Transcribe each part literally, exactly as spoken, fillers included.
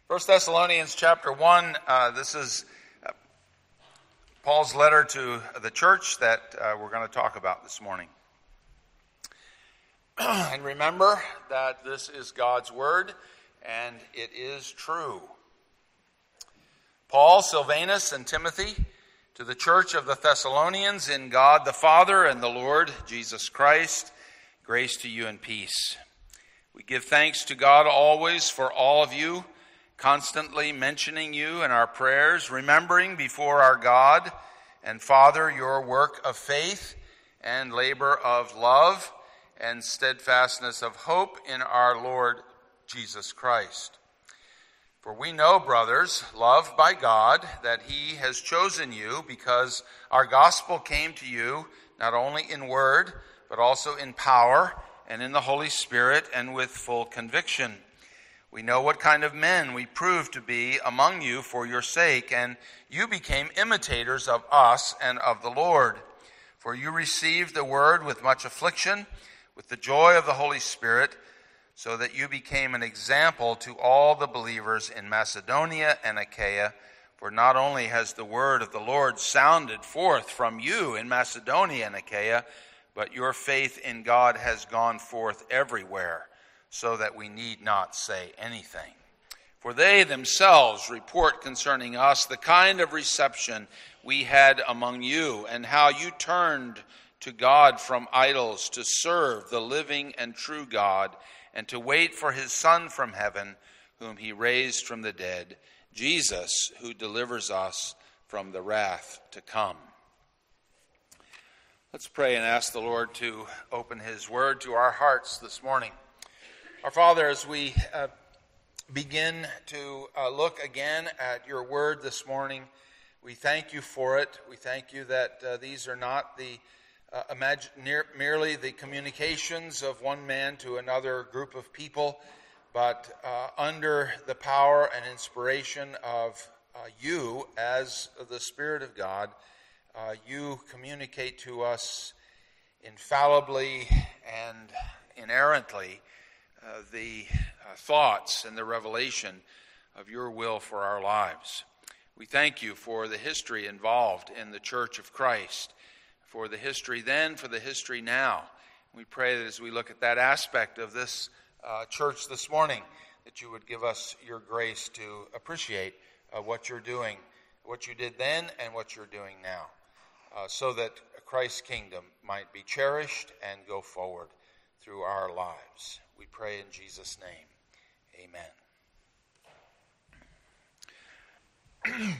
First Thessalonians chapter one, uh, this is uh, Paul's letter to the church that uh, we're going to talk about this morning. And remember that this is God's word, and it is true. Paul, Silvanus, and Timothy, to the church of the Thessalonians in God the Father and the Lord Jesus Christ, grace to you and peace. We give thanks to God always for all of you, constantly mentioning you in our prayers, remembering before our God and Father your work of faith and labor of love and steadfastness of hope in our Lord Jesus Christ. For we know, brothers, loved by God, that he has chosen you because our gospel came to you not only in word, but also in power and in the Holy Spirit and with full conviction. We know what kind of men we proved to be among you for your sake, and you became imitators of us and of the Lord. For you received the word with much affliction, with the joy of the Holy Spirit, so that you became an example to all the believers in Macedonia and Achaia. For not only has the word of the Lord sounded forth from you in Macedonia and Achaia, but your faith in God has gone forth everywhere, so that we need not say anything. For they themselves report concerning us the kind of reception we had among you, and how you turned to God from idols to serve the living and true God, and to wait for his Son from heaven, whom he raised from the dead, Jesus, who delivers us from the wrath to come. Let's pray and ask the Lord to open his word to our hearts this morning. Our Father, as we uh, begin to uh, look again at your word this morning, we thank you for it. We thank you that uh, these are not the uh, imagine, near, merely the communications of one man to another group of people, but uh, under the power and inspiration of uh, you as the Spirit of God, uh, you communicate to us infallibly and inerrantly Uh, the uh, thoughts and the revelation of your will for our lives. We thank you for the history involved in the Church of Christ, for the history then, for the history now. We pray that as we look at that aspect of this uh, church this morning, that you would give us your grace to appreciate uh, what you're doing, what you did then and what you're doing now, uh, so that Christ's kingdom might be cherished and go forward through our lives. We pray in Jesus' name. Amen.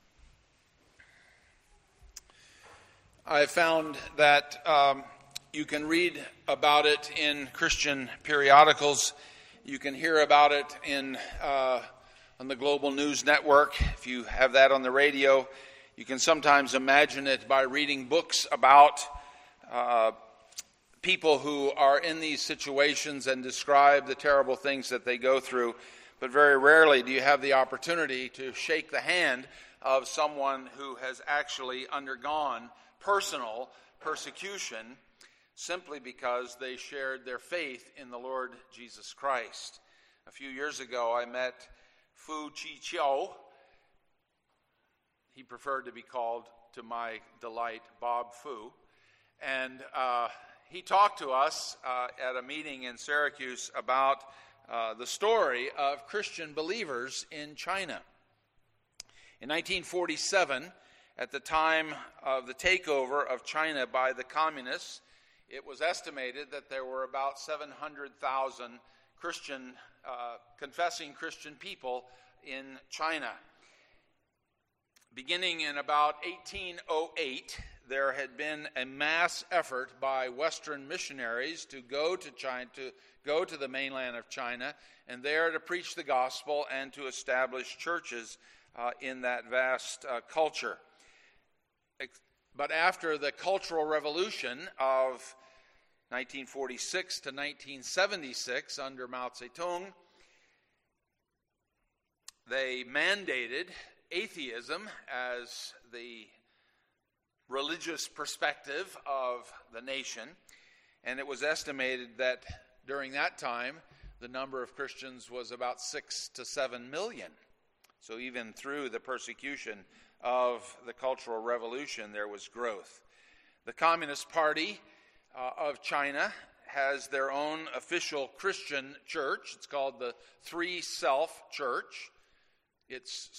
I found that um, you can read about it in Christian periodicals. You can hear about it in uh, on the Global News Network. If you have that on the radio, you can sometimes imagine it by reading books about uh people who are in these situations and describe the terrible things that they go through. But very rarely do you have the opportunity to shake the hand of someone who has actually undergone personal persecution simply because they shared their faith in the Lord Jesus Christ. A few years ago, I met Fu Chi Chiao. He preferred to be called, to my delight, Bob Fu. And uh, He talked to us uh, at a meeting in Syracuse about uh, the story of Christian believers in China. In nineteen forty-seven, at the time of the takeover of China by the communists, it was estimated that there were about seven hundred thousand Christian, uh, confessing Christian people in China. Beginning in about eighteen oh eight, there had been a mass effort by Western missionaries to go to China, to go to the mainland of China, and there to preach the gospel and to establish churches uh, in that vast uh, culture. But after the Cultural Revolution of nineteen forty-six to nineteen seventy-six under Mao Zedong, they mandated atheism as the religious perspective of the nation, and it was estimated that during that time the number of Christians was about six to seven million. So even through the persecution of the Cultural Revolution, there was growth. The Communist Party uh, of China has their own official Christian church. It's called the Three Self Church. It's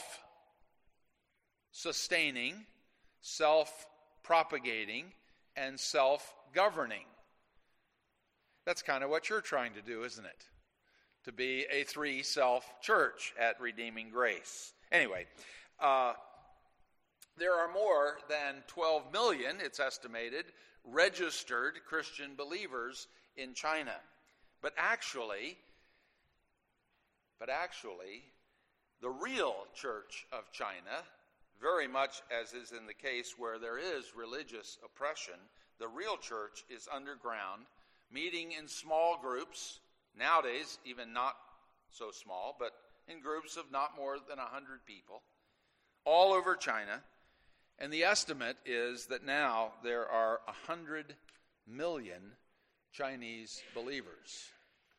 self-sustaining, self-propagating, and self-governing. That's kind of what you're trying to do, isn't it? To be a three-self church at Redeeming Grace. Anyway, uh, there are more than twelve million, it's estimated, registered Christian believers in China. But actually, but actually, the real Church of China, very much as is in the case where there is religious oppression, the real church is underground, meeting in small groups, nowadays even not so small, but in groups of not more than one hundred people, all over China. And the estimate is that now there are one hundred million Chinese believers.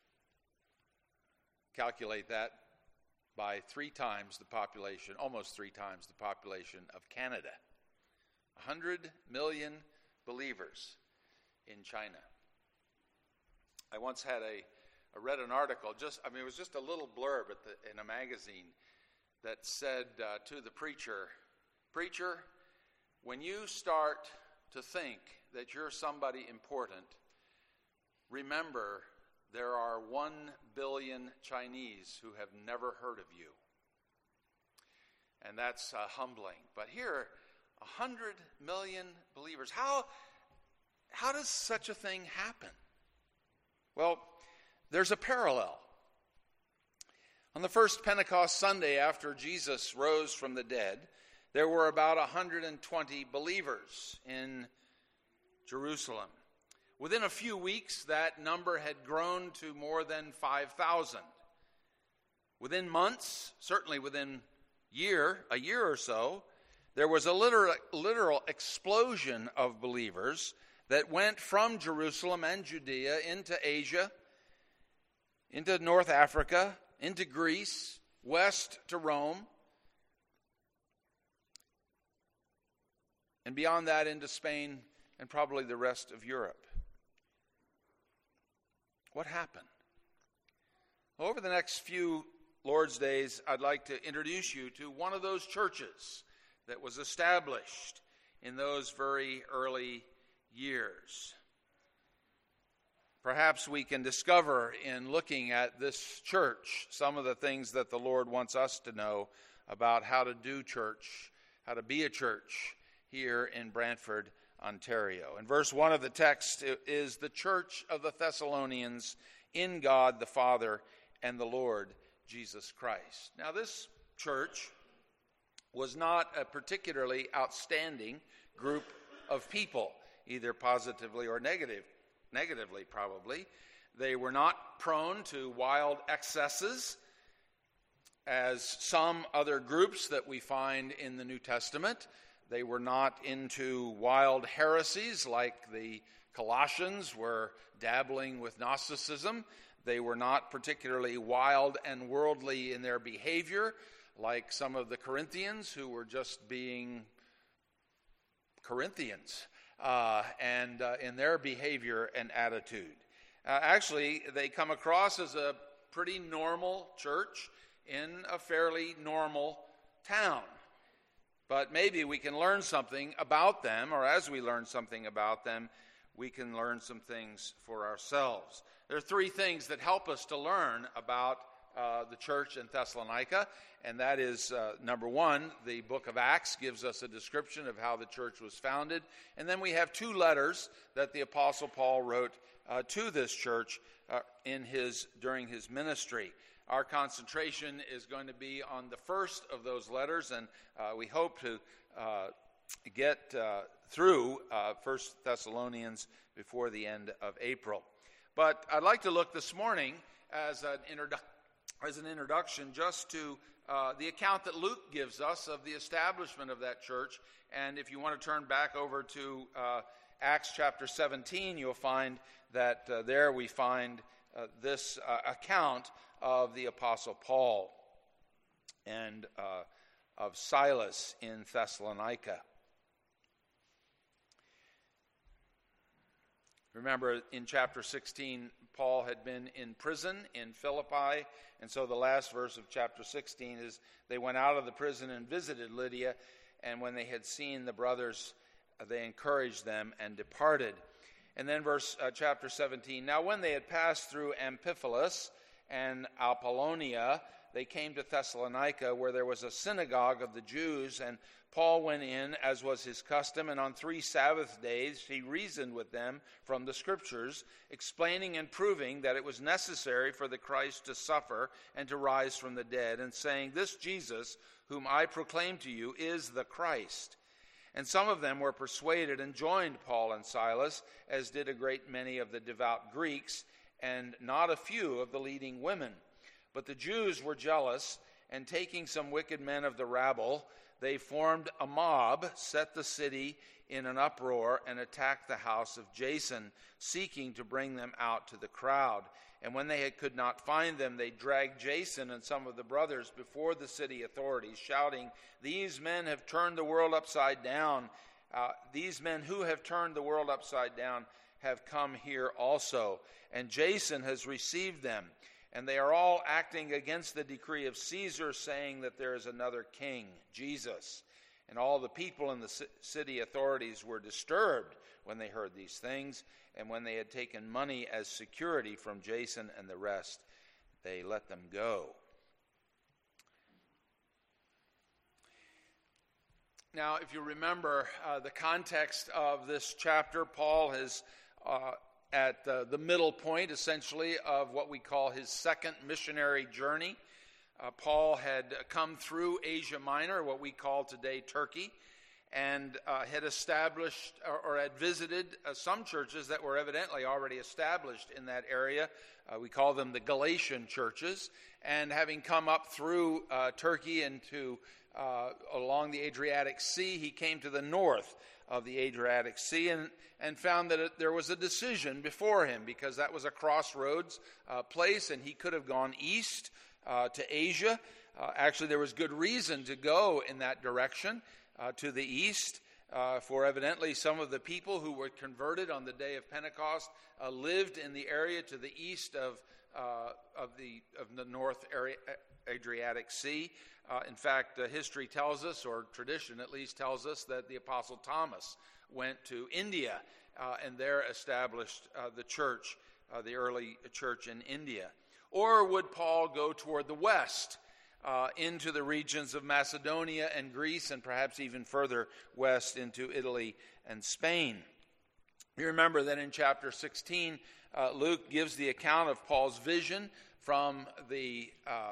Calculate that by three times the population, almost three times the population of Canada. one hundred million believers in China. I once had a, I read an article, just, I mean, it was just a little blurb at the, in a magazine that said uh, to the preacher, Preacher, when you start to think that you're somebody important, remember there are one billion Chinese who have never heard of you. And that's uh, humbling. But here, one hundred million believers. How, how does such a thing happen? Well, there's a parallel. On the first Pentecost Sunday after Jesus rose from the dead, there were about one hundred twenty believers in Jerusalem. Within a few weeks, that number had grown to more than five thousand. Within months, certainly within year, a year or so, there was a literal, literal explosion of believers that went from Jerusalem and Judea into Asia, into North Africa, into Greece, west to Rome, and beyond that into Spain and probably the rest of Europe. What happened? Well, over the next few Lord's Days, I'd like to introduce you to one of those churches that was established in those very early years. Perhaps we can discover in looking at this church some of the things that the Lord wants us to know about how to do church, how to be a church here in Brantford, Ontario. And verse one of the text is the church of the Thessalonians in God the Father and the Lord Jesus Christ. Now this church was not a particularly outstanding group of people, either positively or negative, negatively probably. They were not prone to wild excesses as some other groups that we find in the New Testament. They were not into wild heresies like the Colossians were dabbling with Gnosticism. They were not particularly wild and worldly in their behavior like some of the Corinthians who were just being Corinthians uh, and uh, in their behavior and attitude. Uh, actually, they come across as a pretty normal church in a fairly normal town. But maybe we can learn something about them, or as we learn something about them, we can learn some things for ourselves. There are three things that help us to learn about uh, the church in Thessalonica, and that is, uh, number one, the book of Acts gives us a description of how the church was founded, and then we have two letters that the Apostle Paul wrote uh, to this church uh, in his during his ministry. Our concentration is going to be on the first of those letters, and uh, we hope to uh, get uh, through uh, First Thessalonians before the end of April. But I'd like to look this morning as an, introdu- as an introduction just to uh, the account that Luke gives us of the establishment of that church. And if you want to turn back over to uh, Acts chapter seventeen, you'll find that uh, there we find uh, this uh, account of the Apostle Paul and uh, of Silas in Thessalonica. Remember, in chapter sixteen, Paul had been in prison in Philippi, and so the last verse of chapter sixteen is, they went out of the prison and visited Lydia, and when they had seen the brothers, they encouraged them and departed. And then verse uh, chapter seventeen, now when they had passed through Amphipolis and Apollonia, they came to Thessalonica, where there was a synagogue of the Jews, and Paul went in, as was his custom, and on three Sabbath days he reasoned with them from the Scriptures, explaining and proving that it was necessary for the Christ to suffer and to rise from the dead, and saying, this Jesus, whom I proclaim to you, is the Christ. And some of them were persuaded and joined Paul and Silas, as did a great many of the devout Greeks, and not a few of the leading women. But the Jews were jealous, and taking some wicked men of the rabble, they formed a mob, set the city in an uproar, and attacked the house of Jason, seeking to bring them out to the crowd. And when they had, could not find them, they dragged Jason and some of the brothers before the city authorities, shouting, these men have turned the world upside down. Uh, these men who have turned the world upside down have come here also. And Jason has received them. And they are all acting against the decree of Caesar, saying that there is another king, Jesus. And all the people in the city authorities were disturbed when they heard these things. And when they had taken money as security from Jason and the rest, they let them go. Now, if you remember uh, the context of this chapter, Paul has uh, at uh, the middle point, essentially, of what we call his second missionary journey. Uh, Paul had come through Asia Minor, what we call today Turkey, and uh, had established or, or had visited uh, some churches that were evidently already established in that area. Uh, we call them the Galatian churches. And having come up through uh, Turkey into uh, along the Adriatic Sea, he came to the north of the Adriatic Sea and, and found that it, there was a decision before him, because that was a crossroads uh, place, and he could have gone east uh, to Asia. Uh, actually, there was good reason to go in that direction uh, to the east, uh, for evidently some of the people who were converted on the day of Pentecost uh, lived in the area to the east of uh, of the of the North area, Adriatic Sea. Uh, in fact, uh, history tells us, or tradition at least tells us, that the Apostle Thomas went to India uh, and there established uh, the church, uh, the early church in India. Or would Paul go toward the west uh, into the regions of Macedonia and Greece, and perhaps even further west into Italy and Spain? You remember that in chapter sixteen, uh, Luke gives the account of Paul's vision from the uh,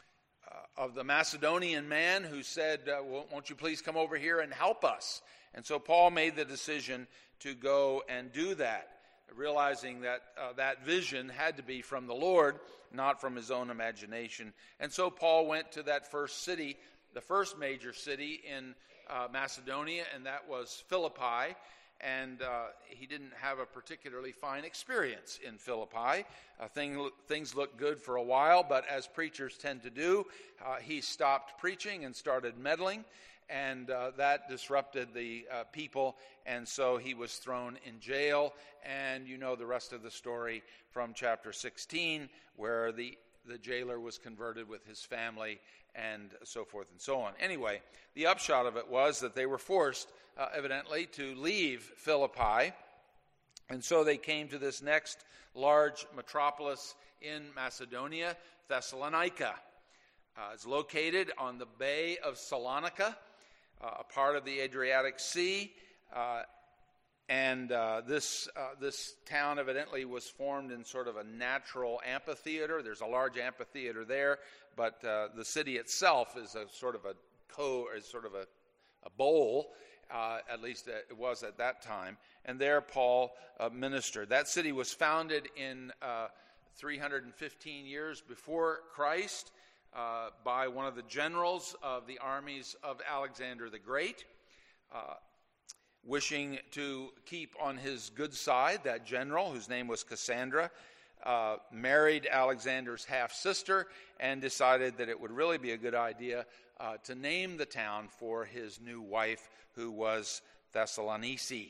uh, of the Macedonian man who said, uh, won't you please come over here and help us? And so Paul made the decision to go and do that, realizing that uh, that vision had to be from the Lord, not from his own imagination. And so Paul went to that first city, the first major city in uh, Macedonia, and that was Philippi. And uh, he didn't have a particularly fine experience in Philippi. Uh, thing, things looked good for a while, but as preachers tend to do, uh, he stopped preaching and started meddling, and uh, that disrupted the uh, people, and so he was thrown in jail. And you know the rest of the story from chapter sixteen, where the, the jailer was converted with his family, and so forth and so on. Anyway, the upshot of it was that they were forced, uh, evidently, to leave Philippi, and so they came to this next large metropolis in Macedonia, Thessalonica. Uh, it's located on the Bay of Salonika, uh, a part of the Adriatic Sea, uh, and uh, this uh, this town evidently was formed in sort of a natural amphitheater. There's a large amphitheater there, but uh, the city itself is a sort of a co, is sort of a, a bowl. Uh, at least it was at that time. And there Paul uh, ministered. That city was founded in uh, three hundred fifteen years before Christ uh, by one of the generals of the armies of Alexander the Great. Uh, wishing to keep on his good side that general, whose name was Cassandra, uh, married Alexander's half-sister and decided that it would really be a good idea uh, to name the town for his new wife, who was Thessalonice.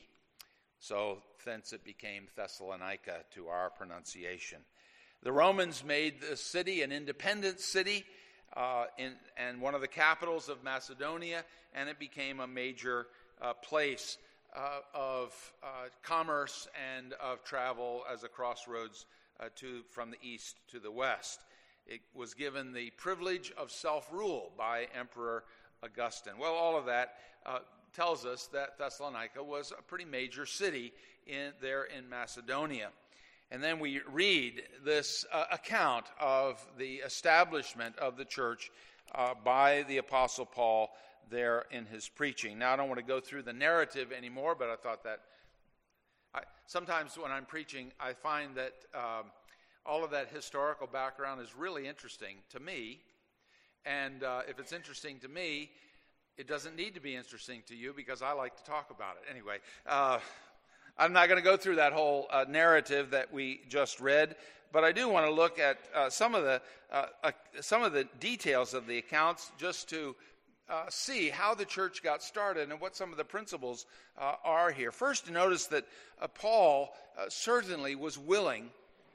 So thence it became Thessalonica to our pronunciation. The Romans made the city an independent city uh, in, and one of the capitals of Macedonia, and it became a major uh, place uh, of uh, commerce and of travel as a crossroads uh, to from the east to the west. It was given the privilege of self-rule by Emperor Augustine. Well, all of that uh, tells us that Thessalonica was a pretty major city in there in Macedonia. And then we read this uh, account of the establishment of the church uh, by the Apostle Paul there in his preaching. Now, I don't want to go through the narrative anymore, but I thought that I, sometimes when I'm preaching, I find that um, all of that historical background is really interesting to me. And uh, if it's interesting to me, it doesn't need to be interesting to you because I like to talk about it. Anyway, uh, I'm not going to go through that whole uh, narrative that we just read, but I do want to look at uh, some of the uh, uh, some of the details of the accounts just to uh, see how the church got started and what some of the principles uh, are here. First, notice that uh, Paul uh, certainly was willing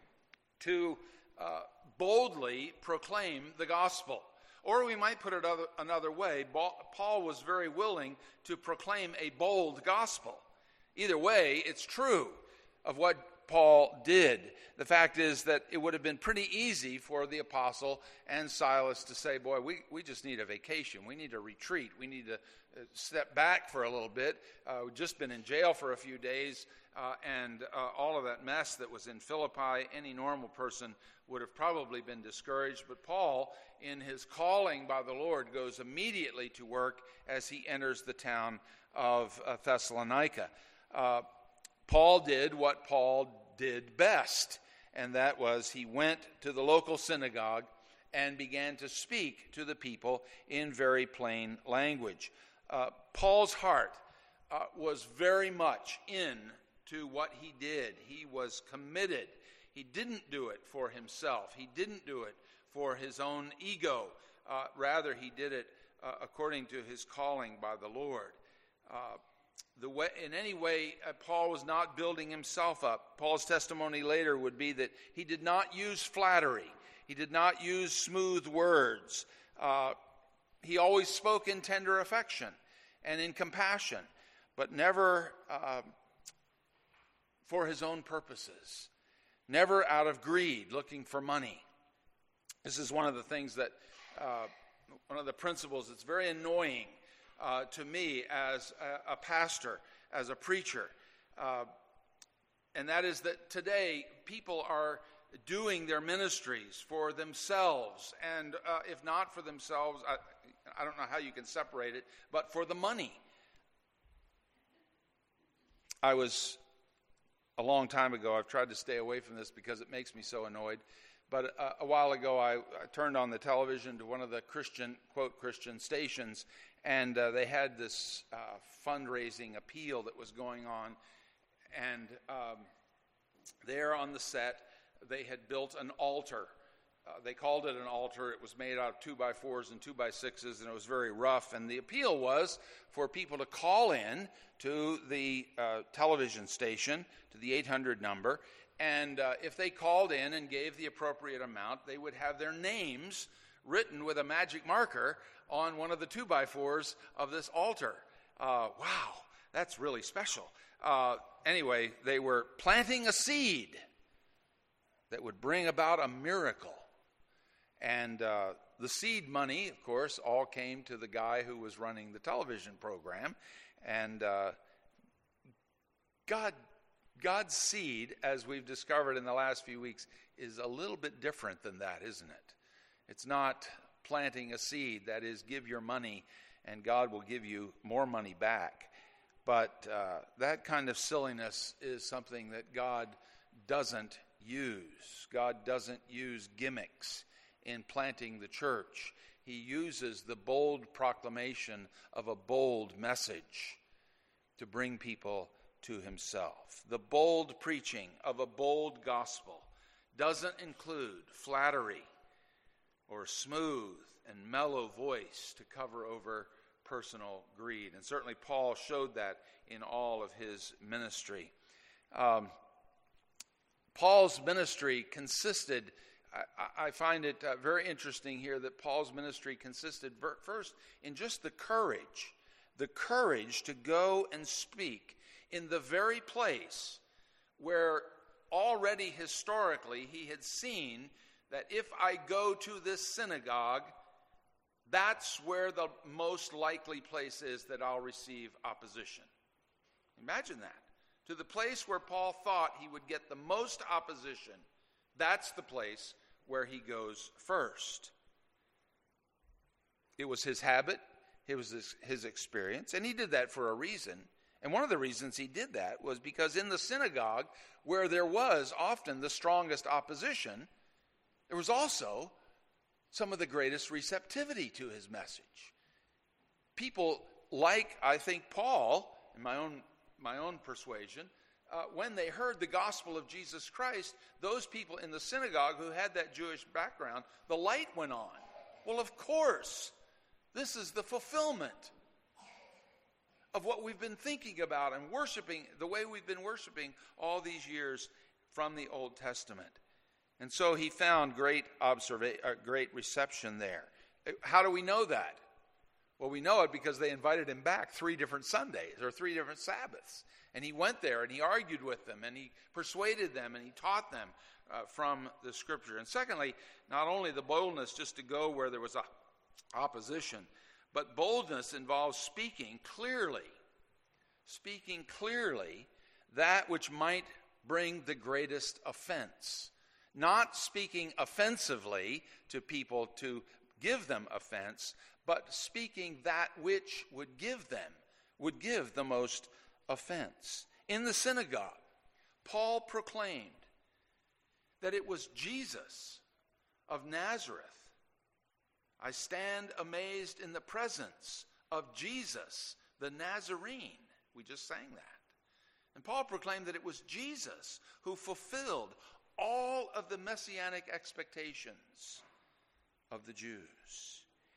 to uh, boldly proclaim the gospel. Or we might put it other, another way, Paul was very willing to proclaim a bold gospel. Either way, it's true of what Paul did. The fact is that it would have been pretty easy for the apostle and Silas to say, boy, we, we just need a vacation. We need a retreat. We need to step back for a little bit. Uh, we've just been in jail for a few days, uh, and uh, all of that mess that was in Philippi, any normal person would have probably been discouraged. But Paul, in his calling by the Lord, goes immediately to work as he enters the town of uh, Thessalonica. Uh, Paul did what Paul did best, and that was he went to the local synagogue and began to speak to the people in very plain language. Uh, Paul's heart uh, was very much into what he did. He was committed. He didn't do it for himself. He didn't do it for his own ego. Uh, rather, he did it uh, according to his calling by the Lord. Uh, The way, in any way, uh, Paul was not building himself up. Paul's testimony later would be that he did not use flattery. He did not use smooth words. Uh, he always spoke in tender affection and in compassion, but never uh, for his own purposes, never out of greed, looking for money. This is one of the things that, uh, one of the principles that's very annoying Uh, to me as a, a pastor, as a preacher, uh, and that is that today people are doing their ministries for themselves, and uh, if not for themselves, I, I don't know how you can separate it, but for the money. I was, a long time ago, I've tried to stay away from this because it makes me so annoyed, but uh, a while ago I, I turned on the television to one of the Christian, quote, Christian stations, and uh, they had this uh, fundraising appeal that was going on. And um, there on the set, they had built an altar. Uh, they called it an altar. It was made out of two by fours and two by sixes, and it was very rough. And the appeal was for people to call in to the uh, television station, to the eight hundred number. And uh, if they called in and gave the appropriate amount, they would have their names written with a magic marker on one of the two by fours of this altar. Uh, wow, that's really special. Uh, anyway, they were planting a seed that would bring about a miracle. And uh, the seed money, of course, all came to the guy who was running the television program. And uh, God, God's seed, as we've discovered in the last few weeks, is a little bit different than that, isn't it? It's not planting a seed, that is, give your money and God will give you more money back. But uh, that kind of silliness is something that God doesn't use. God doesn't use gimmicks in planting the church. He uses the bold proclamation of a bold message to bring people to himself. The bold preaching of a bold gospel doesn't include flattery or smooth and mellow voice to cover over personal greed. And certainly Paul showed that in all of his ministry. Um, Paul's ministry consisted, I, I find it uh, very interesting here that Paul's ministry consisted ver- first in just the courage, the courage to go and speak in the very place where already historically he had seen that if I go to this synagogue, that's where the most likely place is that I'll receive opposition. Imagine that. To the place where Paul thought he would get the most opposition, that's the place where he goes first. It was his habit, it was his, his experience, and he did that for a reason. And one of the reasons he did that was because in the synagogue, where there was often the strongest opposition, there was also some of the greatest receptivity to his message. People like, I think, Paul, in my own my own persuasion, uh, when they heard the gospel of Jesus Christ, those people in the synagogue who had that Jewish background, the light went on. Well, of course, this is the fulfillment of what we've been thinking about and worshiping, the way we've been worshiping all these years from the Old Testament. And so he found great observa- uh, great reception there. How do we know that? Well, we know it because they invited him back three different Sundays or three different Sabbaths. And he went there and he argued with them and he persuaded them and he taught them uh, from the Scripture. And secondly, not only the boldness just to go where there was a opposition, but boldness involves speaking clearly, speaking clearly that which might bring the greatest offense. Not speaking offensively to people to give them offense, but speaking that which would give them, would give the most offense. In the synagogue, Paul proclaimed that it was Jesus of Nazareth. I stand amazed in the presence of Jesus, the Nazarene. We just sang that. And Paul proclaimed that it was Jesus who fulfilled all of the messianic expectations of the Jews.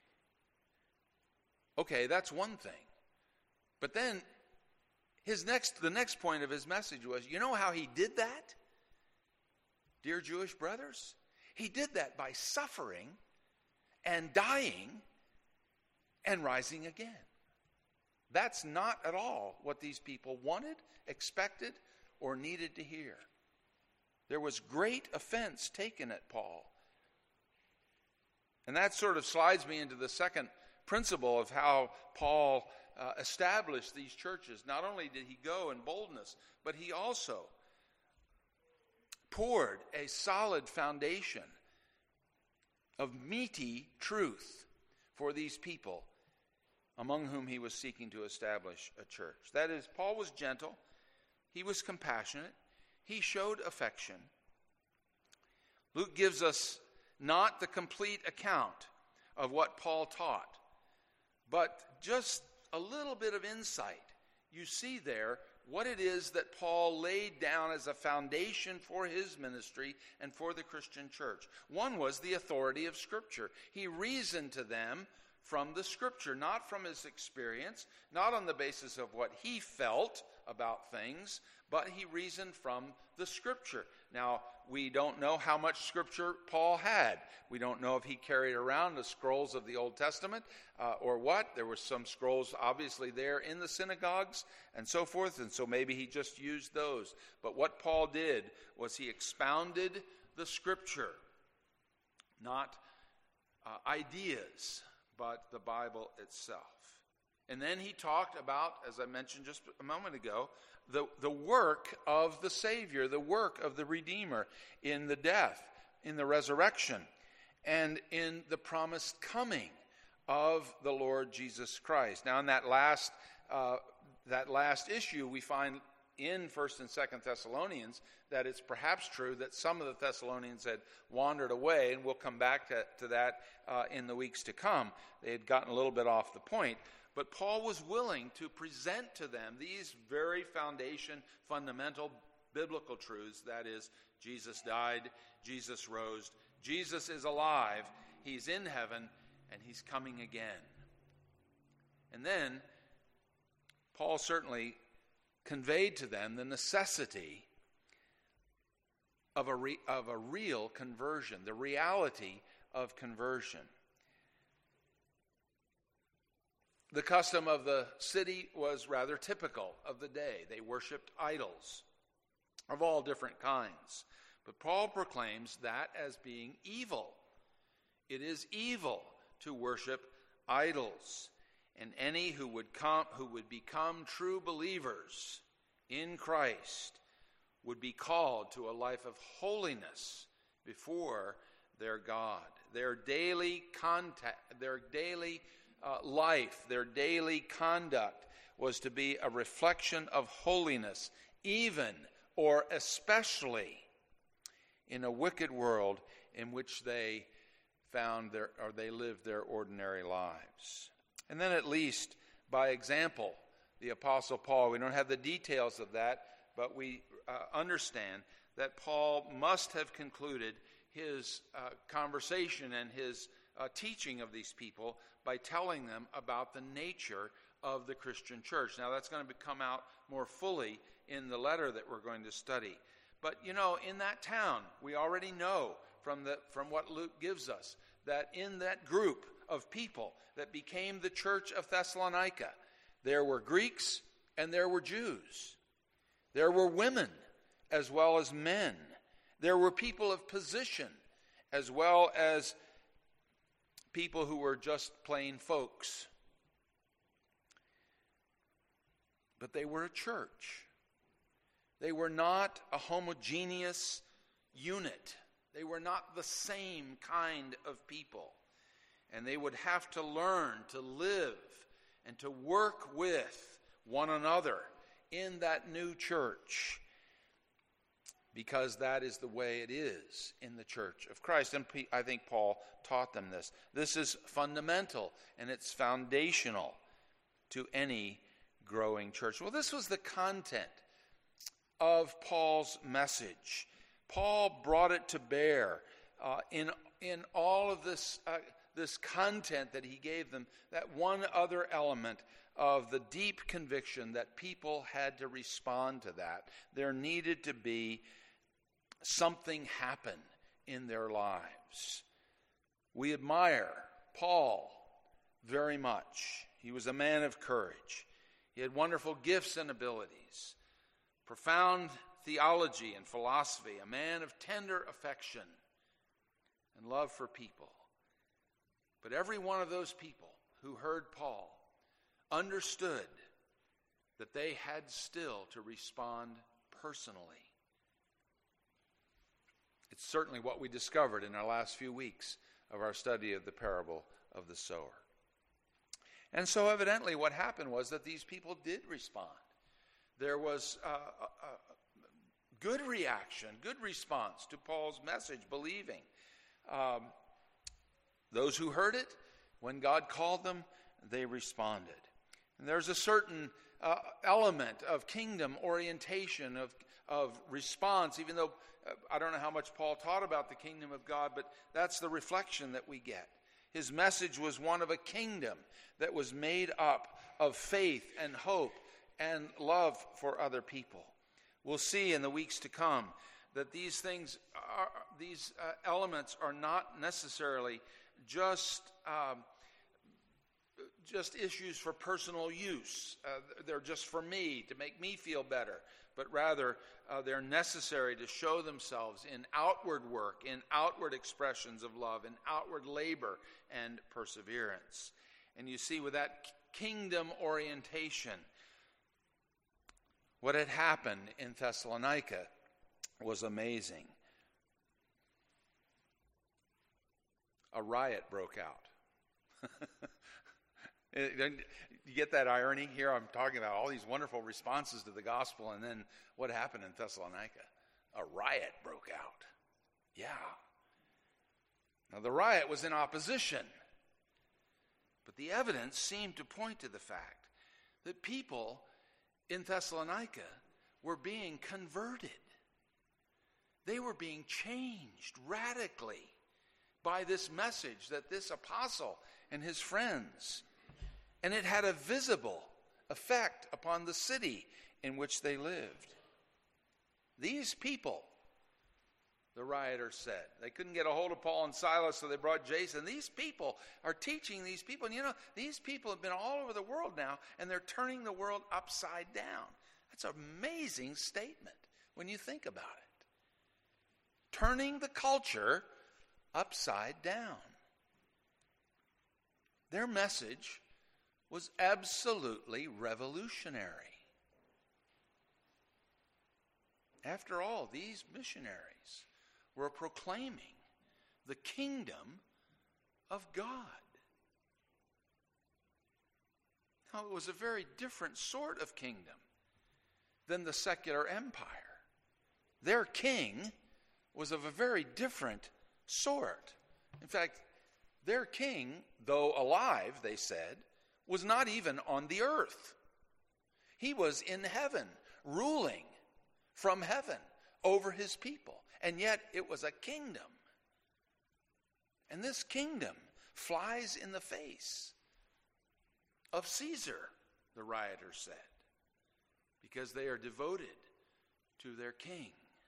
Okay, that's one thing. But then his next the next point of his message was, you know how he did that? Dear Jewish brothers, he did that by suffering and dying and rising again. That's not at all what these people wanted, expected, or needed to hear. There was great offense taken at Paul. And that sort of slides me into the second principle of how Paul uh, established these churches. Not only did he go in boldness, but he also poured a solid foundation of meaty truth for these people among whom he was seeking to establish a church. That is, Paul was gentle, he was compassionate, he showed affection. Luke gives us not the complete account of what Paul taught, but just a little bit of insight. You see there what it is that Paul laid down as a foundation for his ministry and for the Christian church. One was the authority of Scripture. He reasoned to them from the Scripture, not from his experience, not on the basis of what he felt about things, but he reasoned from the Scripture. Now, we don't know how much Scripture Paul had. We don't know if he carried around the scrolls of the Old Testament uh, or what. There were some scrolls obviously there in the synagogues and so forth, and so maybe he just used those. But what Paul did was he expounded the Scripture, not uh, ideas, but the Bible itself. And then he talked about, as I mentioned just a moment ago, the, the work of the Savior, the work of the Redeemer in the death, in the resurrection, and in the promised coming of the Lord Jesus Christ. Now, in that last uh, that last issue, we find in First and Second Thessalonians that it's perhaps true that some of the Thessalonians had wandered away, and we'll come back to, to that uh, in the weeks to come. They had gotten a little bit off the point. But Paul was willing to present to them these very foundation, fundamental biblical truths, that is, Jesus died, Jesus rose, Jesus is alive, he's in heaven, and he's coming again. And then Paul certainly conveyed to them the necessity of a, re, of a real conversion, the reality of conversion. The custom of the city was rather typical of the day. They worshiped idols of all different kinds. But Paul proclaims that as being evil. It is evil to worship idols. And any who would come, who would become true believers in Christ would be called to a life of holiness before their God. Their daily contact, their daily uh, life, their daily conduct was to be a reflection of holiness, even or especially in a wicked world in which they found their or they lived their ordinary lives. And then at least by example, the Apostle Paul, we don't have the details of that, but we uh, understand that Paul must have concluded his uh, conversation and his uh, teaching of these people by telling them about the nature of the Christian church. Now that's going to come out more fully in the letter that we're going to study. But you know, in that town, we already know from the from what Luke gives us that in that group of people that became the church of Thessalonica, there were Greeks and there were Jews. There were women as well as men. There were people of position as well as people who were just plain folks. But they were a church. They were not a homogeneous unit. They were not the same kind of people. And they would have to learn to live and to work with one another in that new church, because that is the way it is in the church of Christ. And I think Paul taught them this. This is fundamental and it's foundational to any growing church. Well, this was the content of Paul's message. Paul brought it to bear uh, in in all of this uh, this content that he gave them, that one other element of the deep conviction that people had to respond to that. There needed to be something happen in their lives. We admire Paul very much. He was a man of courage. He had wonderful gifts and abilities, profound theology and philosophy, a man of tender affection and love for people. But every one of those people who heard Paul understood that they had still to respond personally. It's certainly what we discovered in our last few weeks of our study of the parable of the sower. And so evidently what happened was that these people did respond. There was a, a, a good reaction, good response to Paul's message, believing. Um, those who heard it, when God called them, they responded. And there's a certain uh, element of kingdom orientation, of, of response, even though uh, I don't know how much Paul taught about the kingdom of God, but that's the reflection that we get. His message was one of a kingdom that was made up of faith and hope and love for other people. We'll see in the weeks to come that these things, are, these uh, elements are not necessarily just um, just issues for personal use. Uh, they're just for me, to make me feel better. But rather, uh, they're necessary to show themselves in outward work, in outward expressions of love, in outward labor and perseverance. And you see, with that kingdom orientation, what had happened in Thessalonica was amazing. A riot broke out. You get that irony here? I'm talking about all these wonderful responses to the gospel, and then what happened in Thessalonica? A riot broke out. Yeah. Now, the riot was in opposition, but the evidence seemed to point to the fact that people in Thessalonica were being converted. They were being changed radically by this message that this apostle and his friends, and it had a visible effect upon the city in which they lived. These people, the rioters said, they couldn't get a hold of Paul and Silas, so they brought Jason. These people are teaching these people. And you know, these people have been all over the world now, and they're turning the world upside down. That's an amazing statement when you think about it. Turning the culture upside down. Their message was absolutely revolutionary. After all, these missionaries were proclaiming the kingdom of God. Now, it was a very different sort of kingdom than the secular empire. Their king was of a very different sort. In fact, their king, though alive, they said, was not even on the earth. He was in heaven, ruling from heaven over his people. And yet it was a kingdom. And this kingdom flies in the face of Caesar, the rioters said, because they are devoted to their king.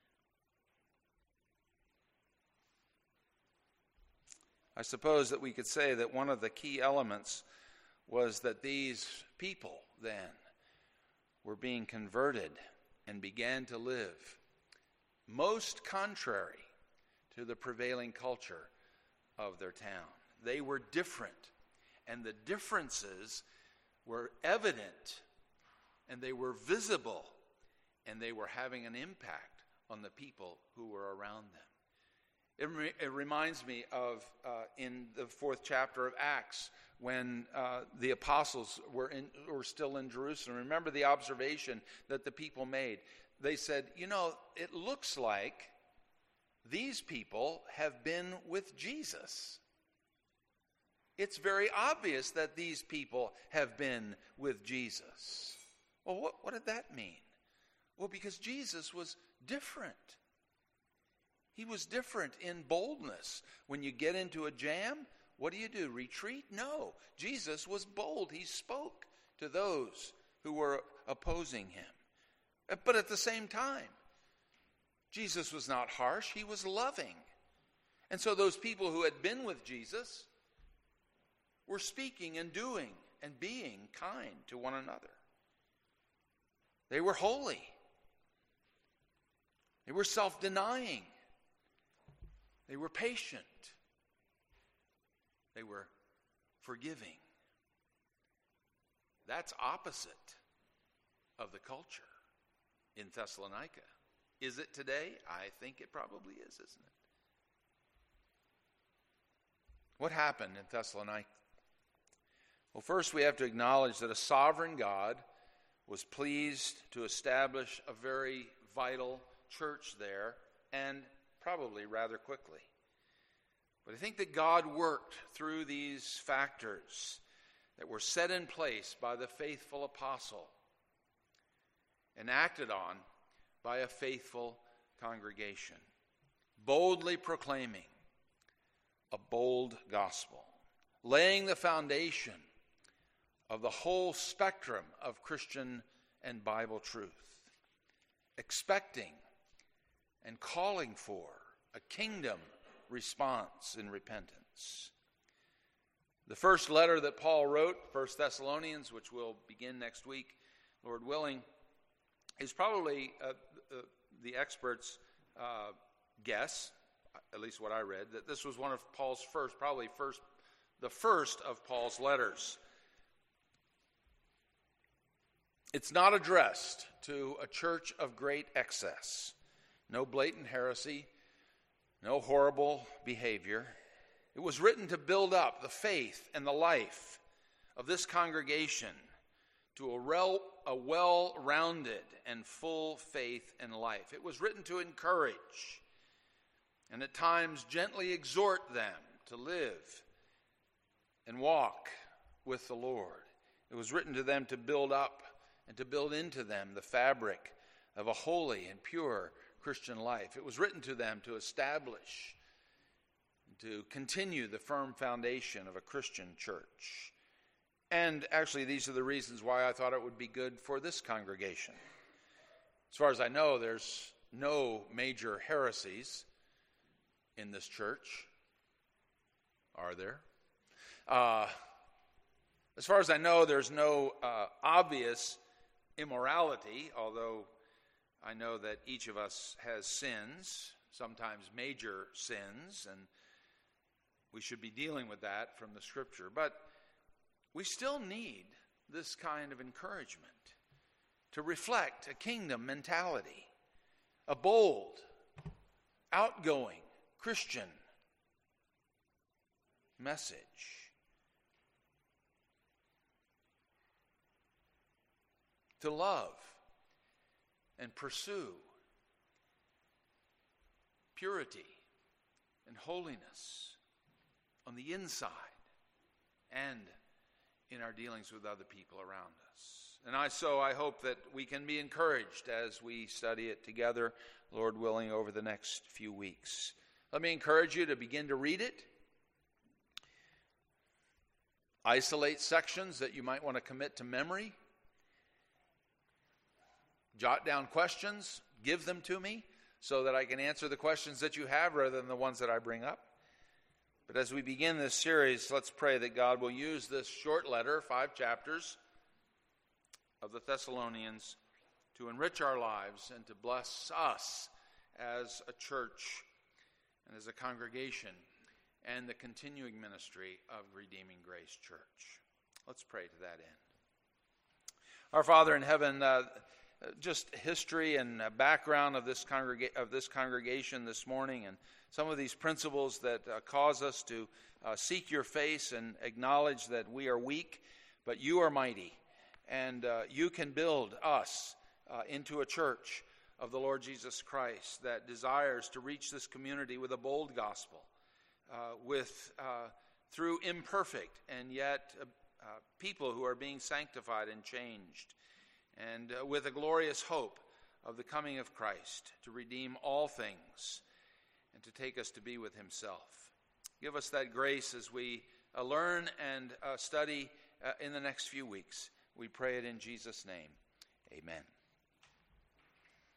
I suppose that we could say that one of the key elements was that these people then were being converted and began to live most contrary to the prevailing culture of their town. They were different, and the differences were evident, and they were visible, and they were having an impact on the people who were around them. It, re- it reminds me of uh, in the fourth chapter of Acts when uh, the apostles were, in, were still in Jerusalem. Remember the observation that the people made. They said, you know, it looks like these people have been with Jesus. It's very obvious that these people have been with Jesus. Well, what, what did that mean? Well, because Jesus was different. He was different in boldness. When you get into a jam, what do you do? Retreat? No. Jesus was bold. He spoke to those who were opposing him. But at the same time, Jesus was not harsh. He was loving. And so those people who had been with Jesus were speaking and doing and being kind to one another. They were holy. They were self-denying. They were patient. They were forgiving. That's opposite of the culture in Thessalonica. Is it today? I think it probably is, isn't it? What happened in Thessalonica? Well, first we have to acknowledge that a sovereign God was pleased to establish a very vital church there, and probably rather quickly. But I think that God worked through these factors that were set in place by the faithful apostle and acted on by a faithful congregation, boldly proclaiming a bold gospel, laying the foundation of the whole spectrum of Christian and Bible truth, expecting and calling for a kingdom response in repentance. The first letter that Paul wrote, First Thessalonians, which we'll begin next week, Lord willing, is probably uh, uh, the experts' uh, guess, at least what I read, that this was one of Paul's first, probably first, the first of Paul's letters. It's not addressed to a church of great excess. No blatant heresy, no horrible behavior. It was written to build up the faith and the life of this congregation to a, rel- a well-rounded and full faith and life. It was written to encourage and at times gently exhort them to live and walk with the Lord. It was written to them to build up and to build into them the fabric of a holy and pure Christian life. It was written to them to establish, to continue the firm foundation of a Christian church. And actually, these are the reasons why I thought it would be good for this congregation. As far as I know, there's no major heresies in this church. Are there? Uh, as far as I know, there's no uh, obvious immorality, although I know that each of us has sins, sometimes major sins, and we should be dealing with that from the Scripture. But we still need this kind of encouragement to reflect a kingdom mentality, a bold, outgoing Christian message. To love and pursue purity and holiness on the inside and in our dealings with other people around us. And I so I hope that we can be encouraged as we study it together, Lord willing, over the next few weeks. Let me encourage you to begin to read it. Isolate sections that you might want to commit to memory. Jot down questions, give them to me so that I can answer the questions that you have rather than the ones that I bring up. But as we begin this series, let's pray that God will use this short letter, five chapters of the Thessalonians, to enrich our lives and to bless us as a church and as a congregation and the continuing ministry of Redeeming Grace Church. Let's pray to that end. Our Father in heaven, uh, just history and background of this, congrega- of this congregation this morning, and some of these principles that uh, cause us to uh, seek your face and acknowledge that we are weak, but you are mighty, and uh, you can build us uh, into a church of the Lord Jesus Christ that desires to reach this community with a bold gospel, uh, with uh, through imperfect and yet uh, uh, people who are being sanctified and changed, and uh, with a glorious hope of the coming of Christ to redeem all things and to take us to be with himself. Give us that grace as we uh, learn and uh, study uh, in the next few weeks. We pray it in Jesus' name. Amen.